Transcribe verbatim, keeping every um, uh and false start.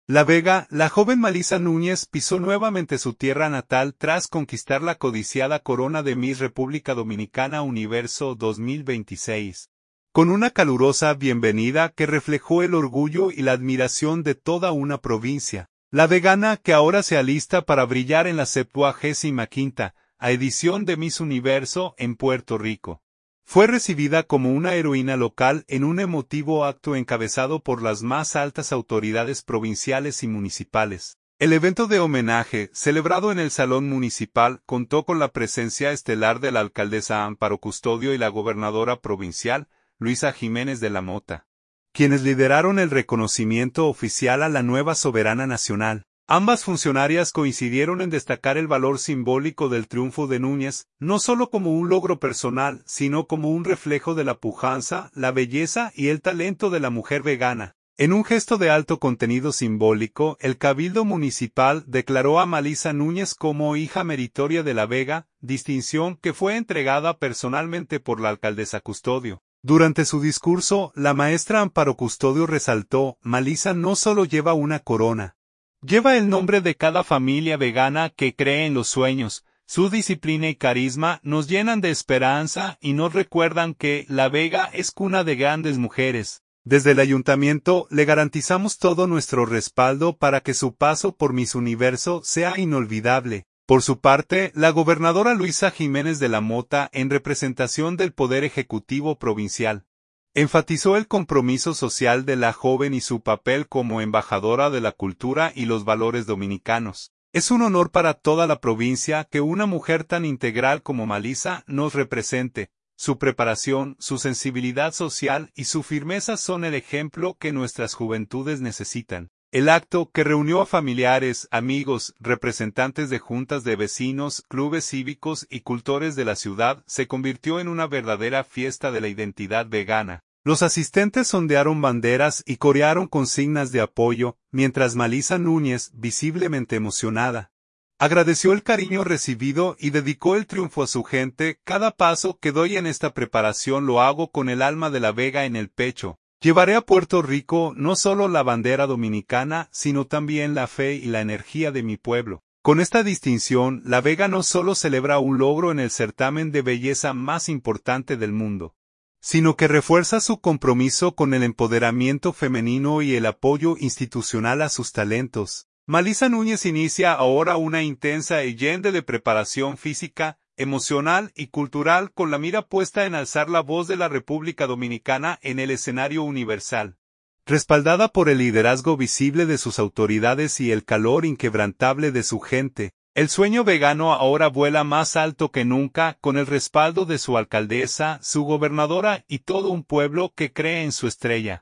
La Vega, la joven Malisa Núñez pisó nuevamente su tierra natal tras conquistar la codiciada corona de Miss República Dominicana Universo dos mil veintiséis. Con una calurosa bienvenida que reflejó el orgullo y la admiración de toda una provincia. La vegana que ahora se alista para brillar en la septuagésima quinta edición de Miss Universo en Puerto Rico. Fue recibida como una heroína local en un emotivo acto encabezado por las más altas autoridades provinciales y municipales. El evento de homenaje, celebrado en el Salón Municipal, contó con la presencia estelar de la alcaldesa Amparo Custodio y la gobernadora provincial, Luisa Jiménez de la Mota, quienes lideraron el reconocimiento oficial a la nueva soberana nacional. Ambas funcionarias coincidieron en destacar el valor simbólico del triunfo de Núñez, no solo como un logro personal, sino como un reflejo de la pujanza, la belleza y el talento de la mujer vegana. En un gesto de alto contenido simbólico, el Cabildo Municipal declaró a Malisa Núñez como hija meritoria de la Vega, distinción que fue entregada personalmente por la alcaldesa Custodio. Durante su discurso, la maestra Amparo Custodio resaltó: Malisa no solo lleva una corona, lleva el nombre de cada familia vegana que cree en los sueños. Su disciplina y carisma nos llenan de esperanza y nos recuerdan que La Vega es cuna de grandes mujeres. Desde el ayuntamiento le garantizamos todo nuestro respaldo para que su paso por Miss Universo sea inolvidable. Por su parte, la gobernadora Luisa Jiménez de la Mota, en representación del Poder Ejecutivo Provincial, enfatizó el compromiso social de la joven y su papel como embajadora de la cultura y los valores dominicanos. Es un honor para toda la provincia que una mujer tan integral como Malisa nos represente. Su preparación, su sensibilidad social y su firmeza son el ejemplo que nuestras juventudes necesitan. El acto, que reunió a familiares, amigos, representantes de juntas de vecinos, clubes cívicos y cultores de la ciudad, se convirtió en una verdadera fiesta de la identidad vegana. Los asistentes ondearon banderas y corearon consignas de apoyo, mientras Malisa Núñez, visiblemente emocionada, agradeció el cariño recibido y dedicó el triunfo a su gente. Cada paso que doy en esta preparación lo hago con el alma de la Vega en el pecho. Llevaré a Puerto Rico no solo la bandera dominicana, sino también la fe y la energía de mi pueblo. Con esta distinción, La Vega no solo celebra un logro en el certamen de belleza más importante del mundo, sino que refuerza su compromiso con el empoderamiento femenino y el apoyo institucional a sus talentos. Malisa Núñez inicia ahora una intensa y llena de preparación física, emocional y cultural con la mira puesta en alzar la voz de la República Dominicana en el escenario universal. Respaldada por el liderazgo visible de sus autoridades y el calor inquebrantable de su gente, el sueño vegano ahora vuela más alto que nunca con el respaldo de su alcaldesa, su gobernadora y todo un pueblo que cree en su estrella.